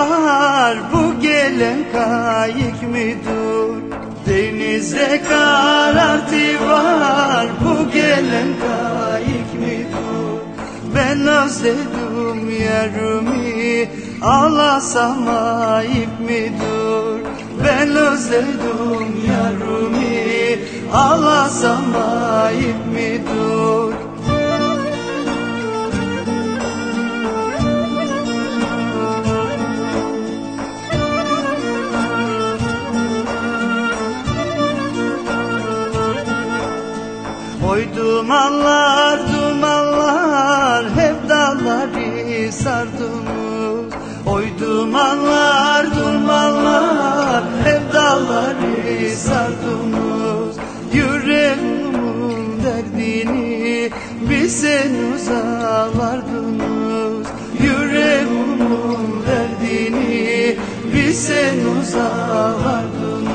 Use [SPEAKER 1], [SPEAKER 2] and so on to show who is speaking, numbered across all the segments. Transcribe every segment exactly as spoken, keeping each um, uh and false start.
[SPEAKER 1] var, bu gelen kayık müdür? Denize karartı var, bu gelen kayık müdür? Ben özledim yarımı, ağlasam ayıp müdür? Ben özledim yarımı, ağlasam ayıp müdür? Oy dumanlar, dumanlar, hep dağları sardınız. Oy dumanlar, dumanlar, hep dağları sardınız. Yüreğimin derdini bilseniz ağlardınız. Yüreğimin derdini bilseniz ağlardınız.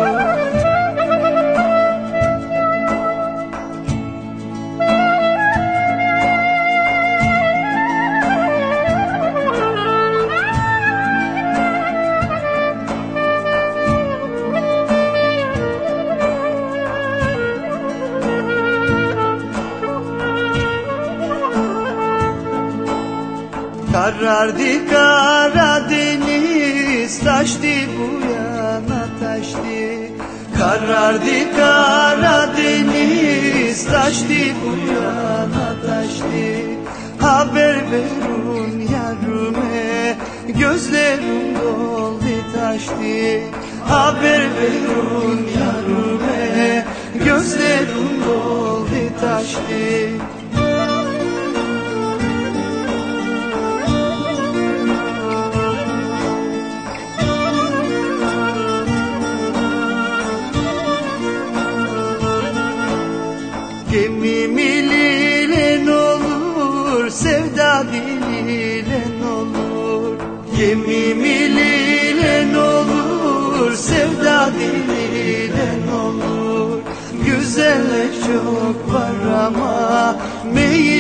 [SPEAKER 1] Karardı Karadeniz, taştı bu yana taştı. Karardı Karadeniz, taştı bu yana taştı. Haber verin yarime, gözlerim doldu taştı. Haber verin yarime, gözlerim doldu taştı. Gemim ile olur, sevda diliyle olur. Gemim ile olur, sevda diliyle olur. Güzeller çok var ama meyil